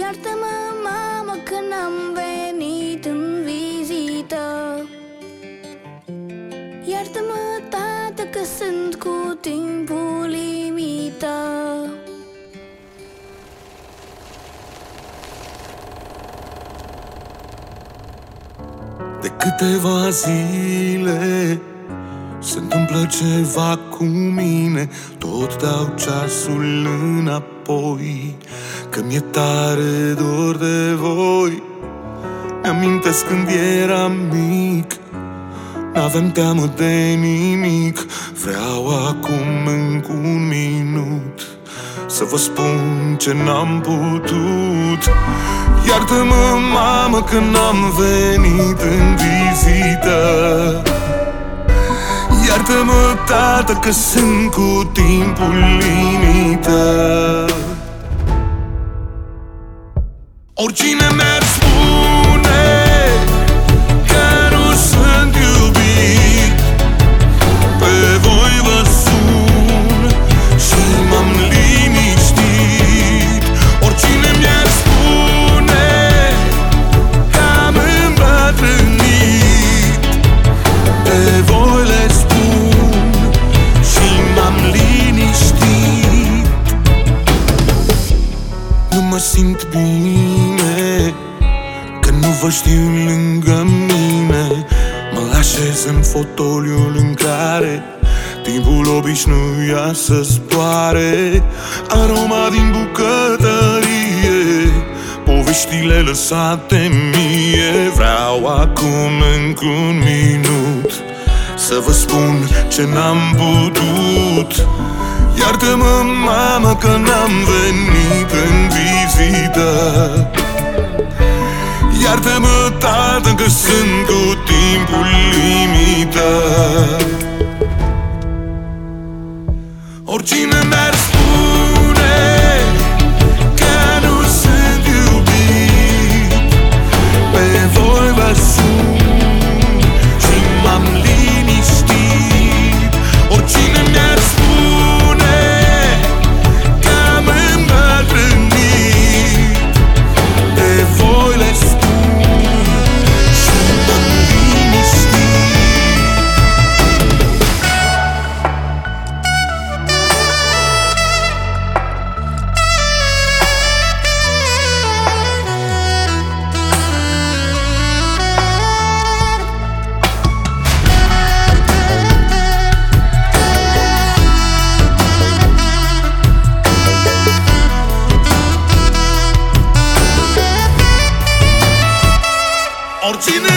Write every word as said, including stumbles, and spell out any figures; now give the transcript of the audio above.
Iartă-mă, mamă, că n-am venit în vizită. Iartă-mă, tată, că sunt cu timpul limită. De câteva zile se întâmplă ceva cu mine. Tot dau ceasul înapoi, că mi-e tare dor de voi. Mi-amintesc când eram mic, n-aveam teamă de nimic. Vreau acum încă un minut să vă spun ce n-am putut. Iartă-mă, mamă, că n-am venit în vizită. Iartă-mă, tată, că sunt cu timpul limită. Oricine mi-ar spune că nu sunt iubit, pe voi vă sun și m-am liniștit. Oricine mi-ar spune că am îmbătrânit, pe voi le spun și m-am liniștit. Nu mă simt bine, că nu vă știu lângă mine. Mă așez în fotoliul în care timpul obișnuia să zboare. Aroma din bucătărie, poveștile lăsate mie. Vreau acum încă un minut să vă spun ce n-am putut. Iartă-mă, mamă, că n-am venit în vizită. Iartă-mă, tată, că sunt cu timpul limită. Oricine mi-ar spune că nu sunt iubit, pe voi vă sun și m-am liniștit. Oricine mi-ar spune că am îmbătrânit, pe voi le spun și m-am liniștit. Oricine